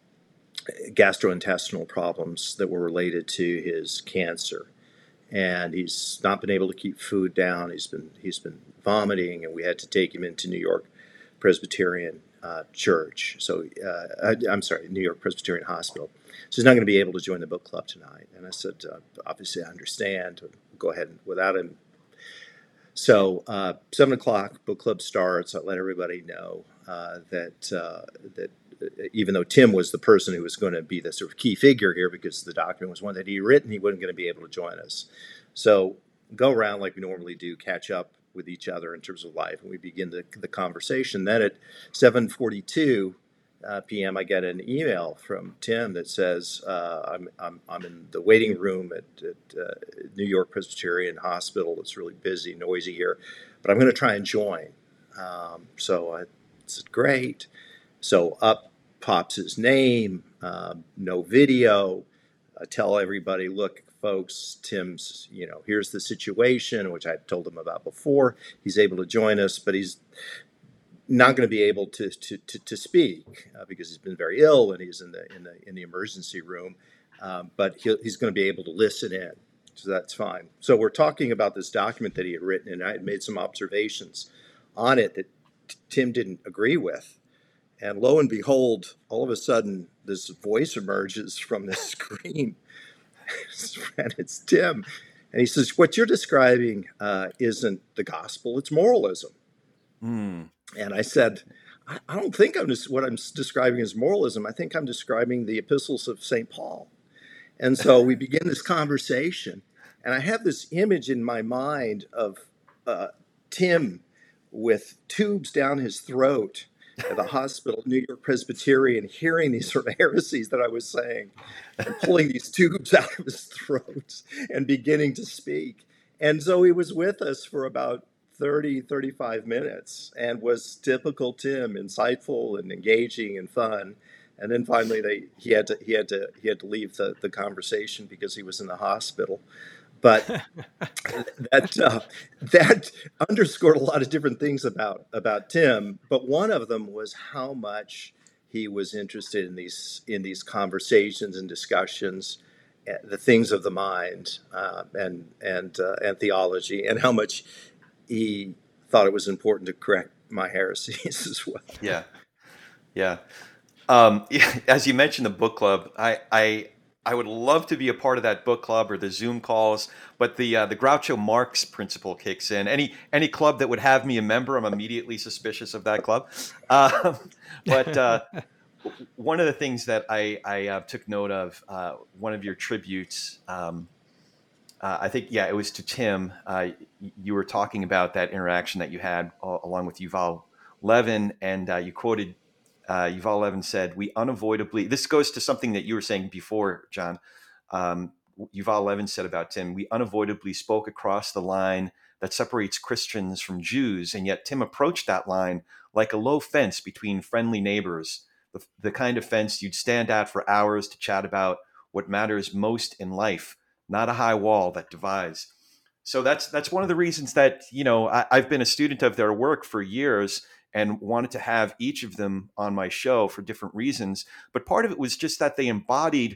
gastrointestinal problems that were related to his cancer, and he's not been able to keep food down. He's been he's been vomiting, and we had to take him into New York Presbyterian uh, Church. So uh, I, I'm sorry, New York Presbyterian Hospital. So he's not going to be able to join the book club tonight. And I said, uh, obviously, I understand. Go ahead without him. So uh, seven o'clock, book club starts. I let everybody know uh, that uh, that even though Tim was the person who was going to be the sort of key figure here because the document was one that he'd written, he wasn't going to be able to join us. So go around like we normally do, catch up with each other in terms of life, and we begin the, the conversation. Then at seven forty-two uh, p.m., I get an email from Tim that says, uh, I'm, I'm, I'm in the waiting room at, at uh, New York Presbyterian Hospital. It's really busy, noisy here, but I'm going to try and join. Um, so I said, great. So up pops his name, uh, no video. I tell everybody, look, folks, Tim's, you know, here's the situation, which I told him about before. He's able to join us, but he's not going to be able to to to, to speak uh, because he's been very ill and he's in the in the in the emergency room. Um, but he'll, he's going to be able to listen in, so that's fine. So we're talking about this document that he had written, and I had made some observations on it that t- Tim didn't agree with. And lo and behold, all of a sudden, this voice emerges from the screen. And it's Tim. And he says, what you're describing uh, isn't the gospel, it's moralism. Mm. And I said, I, I don't think I'm just, what I'm describing is moralism. I think I'm describing the epistles of Saint Paul. And so we begin this conversation. And I have this image in my mind of uh, Tim with tubes down his throat at the hospital, New York Presbyterian, hearing these sort of heresies that I was saying, and pulling these tubes out of his throat and beginning to speak. And so he was with us for about thirty, thirty-five minutes and was typical Tim, insightful and engaging and fun. And then finally they he had to he had to he had to leave the, the conversation because he was in the hospital. But that uh, that underscored a lot of different things about about Tim. But one of them was how much he was interested in these in these conversations and discussions, uh, the things of the mind, uh, and and uh, and theology, and how much he thought it was important to correct my heresies as well. Yeah, yeah. Um, as you mentioned, the book club, I, I, I would love to be a part of that book club or the Zoom calls, but the uh, the Groucho Marx principle kicks in. Any any club that would have me a member, I'm immediately suspicious of that club. Um, but uh, one of the things that I, I uh, took note of, uh, one of your tributes, um, uh, I think, yeah, it was to Tim. Uh, you were talking about that interaction that you had uh, along with Yuval Levin, and uh, you quoted Uh, Yuval Levin said, we unavoidably, this goes to something that you were saying before, John. Um, Yuval Levin said about Tim, we unavoidably spoke across the line that separates Christians from Jews. And yet Tim approached that line like a low fence between friendly neighbors, the, the kind of fence you'd stand at for hours to chat about what matters most in life, not a high wall that divides. So that's that's one of the reasons that, you know, I, I've been a student of their work for years and wanted to have each of them on my show for different reasons. But part of it was just that they embodied,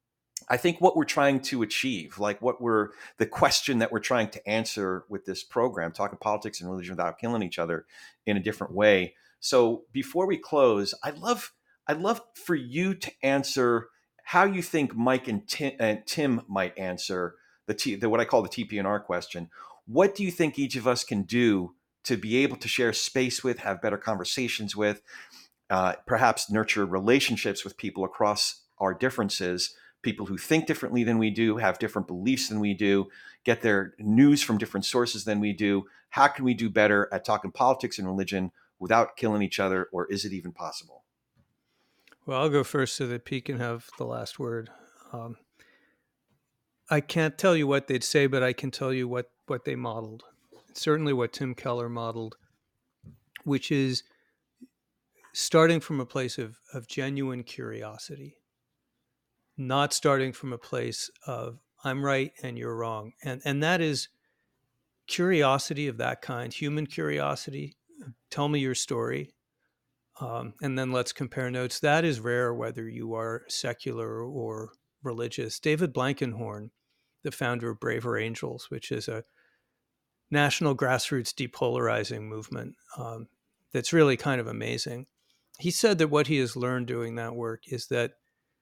I think, what we're trying to achieve, like what we're, the question that we're trying to answer with this program, talking politics and religion without killing each other in a different way. So before we close, I'd love, I'd love for you to answer how you think Mike and Tim, and Tim might answer the, T, the what I call the T P N R question. What do you think each of us can do to be able to share space with, have better conversations with, uh, perhaps nurture relationships with people across our differences, people who think differently than we do, have different beliefs than we do, get their news from different sources than we do? How can we do better at talking politics and religion without killing each other, or is it even possible? Well, I'll go first so that Pete can have the last word. Um, I can't tell you what they'd say, but I can tell you what, what they modeled. Certainly what Tim Keller modeled, which is starting from a place of, of genuine curiosity, not starting from a place of I'm right and you're wrong. And, and that is curiosity of that kind, human curiosity. Tell me your story. Um, and then let's compare notes. That is rare, whether you are secular or religious. David Blankenhorn, the founder of Braver Angels, which is a national grassroots depolarizing movement um, that's really kind of amazing. He said that what he has learned doing that work is that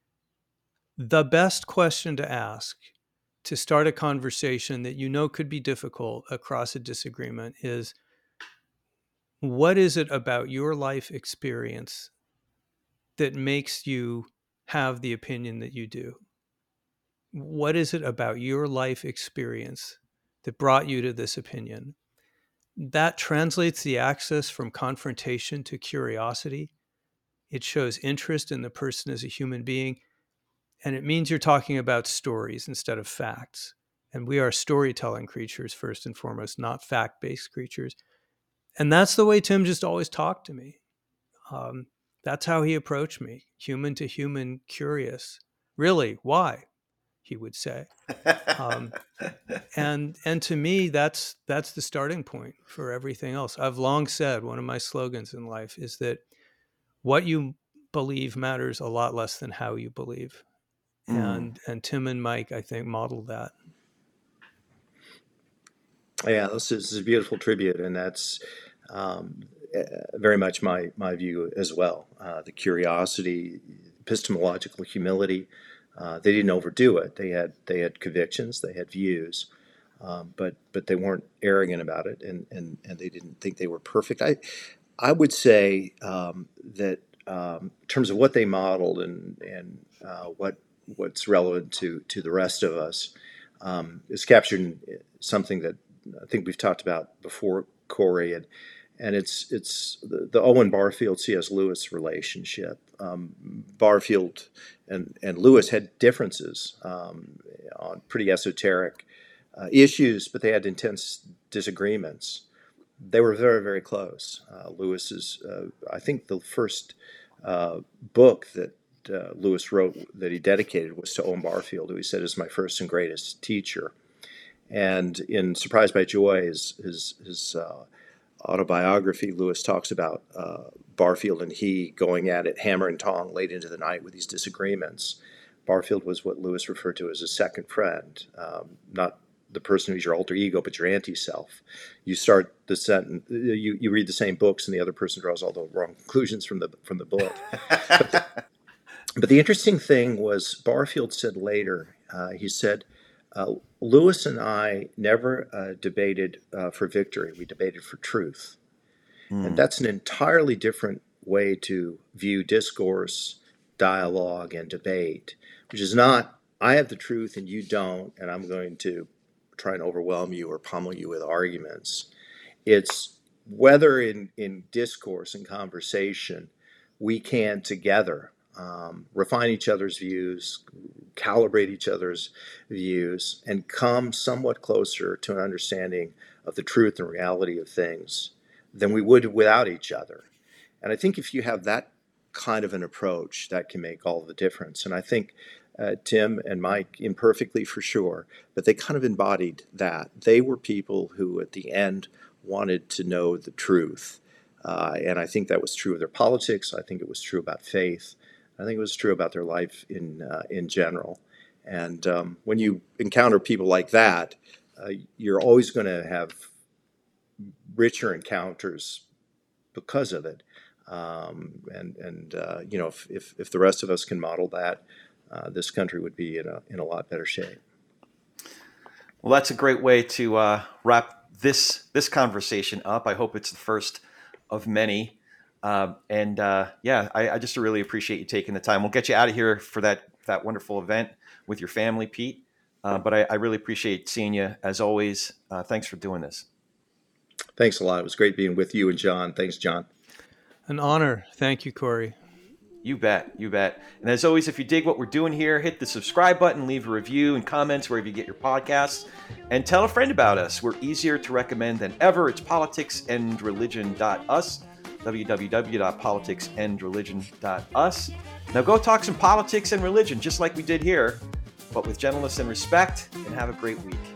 the best question to ask to start a conversation that you know could be difficult across a disagreement is, what is it about your life experience that makes you have the opinion that you do? What is it about your life experience that brought you to this opinion? That translates the axis from confrontation to curiosity. It shows interest in the person as a human being. And it means you're talking about stories instead of facts. And we are storytelling creatures, first and foremost, not fact-based creatures. And that's the way Tim just always talked to me. Um, that's how he approached me, human to human, curious. Really, why? He would say. Um, and and to me, that's that's the starting point for everything else. I've long said one of my slogans in life is that what you believe matters a lot less than how you believe. Mm. And and Tim and Mike, I think, modeled that. Yeah, this is a beautiful tribute, and that's um, very much my my view as well. Uh, the curiosity, epistemological humility. Uh, they didn't overdo it. They had they had convictions, they had views, um, but but they weren't arrogant about it, and, and, and they didn't think they were perfect. I I would say um, that um, in terms of what they modeled and and uh, what what's relevant to to the rest of us um, is captured in something that I think we've talked about before, Corey, and and it's it's the, the Owen Barfield C S Lewis relationship. Um, Barfield and, and Lewis had differences um, on pretty esoteric uh, issues, but they had intense disagreements. They were very, very close. Uh, Lewis's, uh, I think the first uh, book that uh, Lewis wrote that he dedicated was to Owen Barfield, who he said is my first and greatest teacher. And in Surprised by Joy, his, his, his uh, autobiography, Lewis talks about uh, Barfield and he going at it hammer and tong late into the night with these disagreements. Barfield was what Lewis referred to as a second friend, um, not the person who's your alter ego, but your anti-self. You start the sentence, you, you read the same books, and the other person draws all the wrong conclusions from the from the book. but, the, but the interesting thing was Barfield said later, uh, he said, uh, Lewis and I never uh, debated uh, for victory. We debated for truth. Mm. And that's an entirely different way to view discourse, dialogue, and debate, which is not, I have the truth and you don't, and I'm going to try and overwhelm you or pummel you with arguments. It's whether in, in discourse and conversation we can together um, refine each other's views, calibrate each other's views, and come somewhat closer to an understanding of the truth and reality of things than we would without each other. And I think if you have that kind of an approach, that can make all the difference. And I think uh, Tim and Mike, imperfectly for sure, but they kind of embodied that. They were people who at the end wanted to know the truth. Uh, and I think that was true of their politics. I think it was true about faith. I think it was true about their life in uh, in general. And um, when you encounter people like that, uh, you're always going to have richer encounters because of it. Um, and and uh, you know, if, if if the rest of us can model that, uh, this country would be in a in a lot better shape. Well, that's a great way to uh, wrap this this conversation up. I hope it's the first of many. Uh, and uh, yeah, I, I just really appreciate you taking the time. We'll get you out of here for that that wonderful event with your family, Pete. Uh, but I, I really appreciate seeing you as always. Uh, thanks for doing this. Thanks a lot. It was great being with you and John. Thanks, John. An honor. Thank you, Corey. You bet. You bet. And as always, if you dig what we're doing here, hit the subscribe button, leave a review and comments wherever you get your podcasts, and tell a friend about us. We're easier to recommend than ever. It's politics and religion dot us, w w w dot politics and religion dot us. Now go talk some politics and religion, just like we did here, but with gentleness and respect, and have a great week.